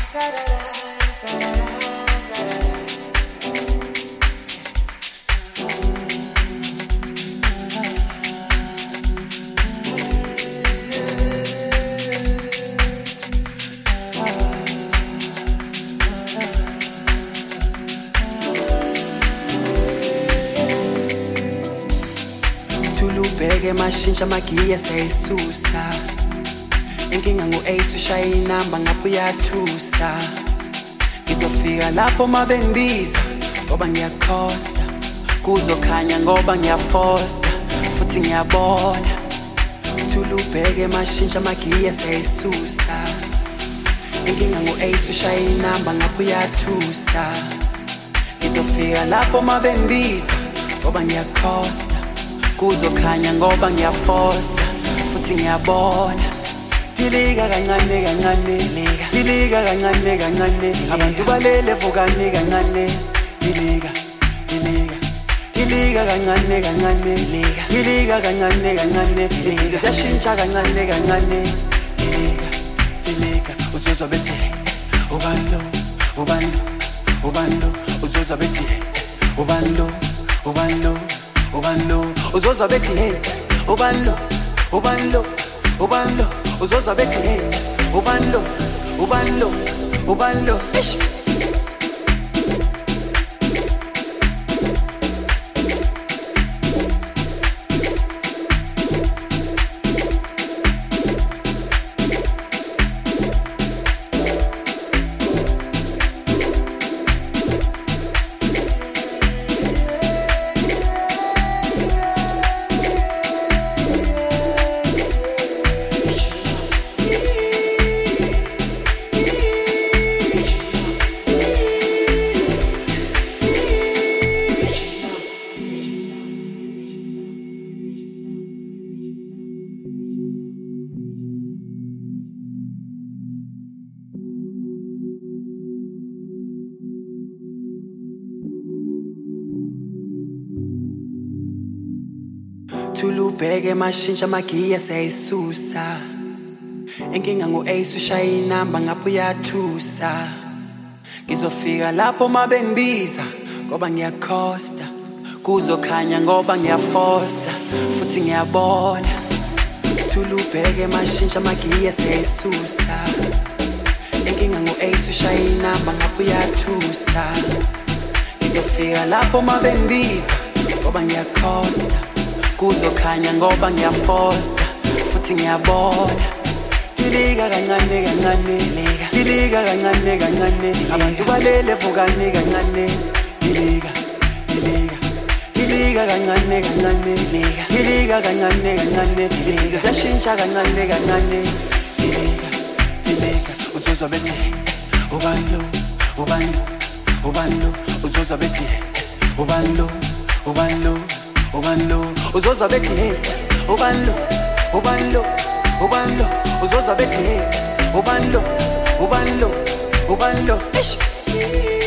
Tulubheke mashintsha magiya sayisusa. Inkinga ngu-ace ushaya inamba ngapha uyathusa. Ngizofika lapho mabengibiza ngoba ngiyakhosta. Kuzokhanya ngoba ngiyafosta futhi ngiyabona. Tulubheke mashintsha magiya sayisusa. Inkinga ngu-ace ushaya inamba ngapha uyathusa. Ngizofika lapho mabengibiza ngoba ngiyakhosta. Kuzokhanya ngoba ngiyafosta futhi ngiyabona. Dilika kancane kancane, dilika kancane kancane. Abantu balele vukane kancane. Dilika, dilika, dilika kancane kancane. Dilika kancane kancane. Izinto ziyashintsha kancane kancane. Dilika, dilika. Uzozwa bethi ubando, ubando, ubando. Uzozwa bethi ubando, ubando, ubando. Uzozwa bethi ubando, ubando, ubando. Uzozwa bethi ubando, ubando, ubando. Tulubheke mashintsha magiya sayisusa. Inkinga ngu-ace ushaya inamba ngapha uyathusa. Ngizofika lapho mabengibiza ngoba ngiyakhosta. Kuzokhanya ngoba ngiyafosta futhi ngiyabona. Tulubheke mashintsha magiya sayisusa. Inkinga ngu-ace ushaya inamba ngapha uyathusa. Ngizofika lapho mabengibiza ngoba ngiyakhosta. Kuzokhanya ngoba ngiyafosta futhi ngiyabona. Dilika kancane kancane, dilika kancane kancane. Abantu balele vukane kancane. Dilika, dilika, dilika kancane kancane. Dilika kancane kancane. Izinto ziyashintsha kancane kancane. Dilika, dilika. Uzozwa bethi ubando, ubando, ubando. Uzozwa bethi ubando, ubando, ubando. Uzozwa bethi ubando, ubando, ubando. Uzozwa bethi ubando, ubando, ubando.